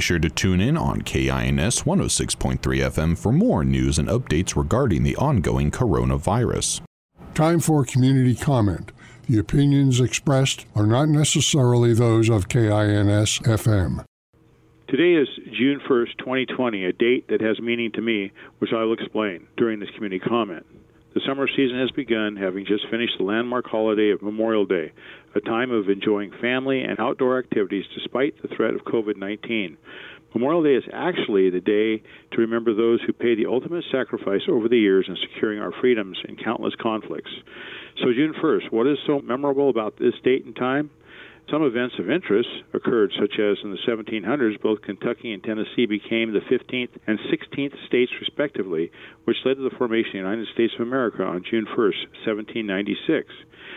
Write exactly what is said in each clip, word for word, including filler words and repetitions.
sure to tune in on K I N S one oh six point three F M for more news and updates regarding the ongoing coronavirus. Time for community comment. The opinions expressed are not necessarily those of K I N S F M. Today is June first, twenty twenty, a date that has meaning to me, which I will explain during this community comment. The summer season has begun, having just finished the landmark holiday of Memorial Day, a time of enjoying family and outdoor activities despite the threat of COVID nineteen. Memorial Day is actually the day to remember those who paid the ultimate sacrifice over the years in securing our freedoms in countless conflicts. So June first, what is so memorable about this date and time? Some events of interest occurred, such as in the seventeen hundreds, both Kentucky and Tennessee became the fifteenth and sixteenth states respectively, which led to the formation of the United States of America on June first, seventeen ninety-six.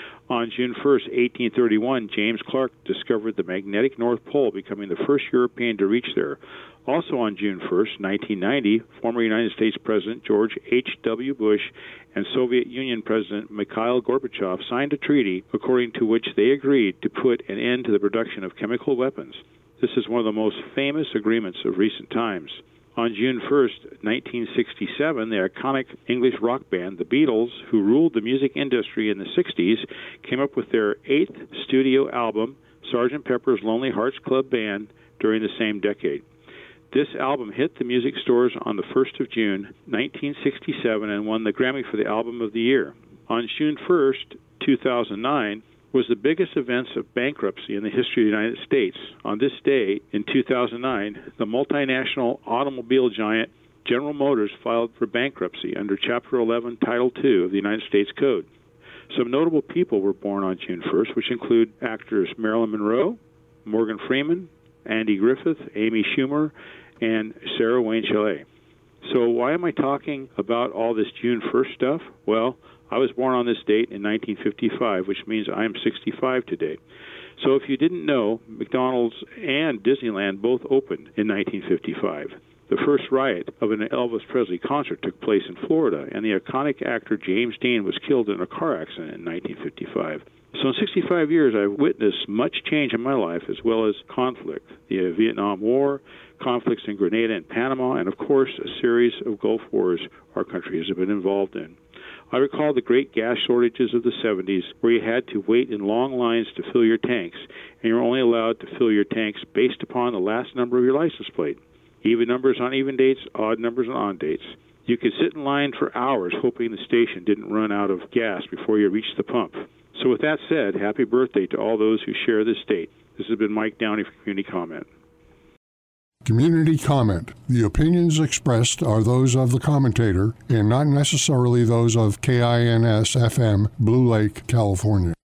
On June first, eighteen thirty-one, James Clark discovered the magnetic North Pole, becoming the first European to reach there. Also on June first, nineteen ninety, former United States President George H W Bush and Soviet Union President Mikhail Gorbachev signed a treaty according to which they agreed to put an end to the production of chemical weapons. This is one of the most famous agreements of recent times. On June first, nineteen sixty-seven, the iconic English rock band, the Beatles, who ruled the music industry in the sixties, came up with their eighth studio album, Sergeant Pepper's Lonely Hearts Club Band, during the same decade. This album hit the music stores on the first of June, nineteen sixty-seven, and won the Grammy for the Album of the Year. On June first, two thousand nine, was the biggest event of bankruptcy in the history of the United States. On this day, in two thousand nine, the multinational automobile giant General Motors filed for bankruptcy under Chapter eleven, Title two of the United States Code. Some notable people were born on June first, which include actors Marilyn Monroe, Morgan Freeman, Andy Griffith, Amy Schumer, and Sarah Wayne Shelley. So why am I talking about all this June first stuff? Well, I was born on this date in nineteen fifty-five, which means I am sixty-five today. So if you didn't know, McDonald's and Disneyland both opened in nineteen fifty-five. The first riot of an Elvis Presley concert took place in Florida, and the iconic actor James Dean was killed in a car accident in nineteen fifty-five. So in sixty-five years, I've witnessed much change in my life, as well as conflict, the Vietnam War, conflicts in Grenada and Panama, and of course, a series of Gulf Wars our country has been involved in. I recall the great gas shortages of the seventies, where you had to wait in long lines to fill your tanks, and you were only allowed to fill your tanks based upon the last number of your license plate. Even numbers on even dates, odd numbers on odd dates. You could sit in line for hours hoping the station didn't run out of gas before you reached the pump. So with that said, happy birthday to all those who share this date. This has been Mike Downey for Community Comment. Community comment. The opinions expressed are those of the commentator and not necessarily those of K I N S F M, Blue Lake, California.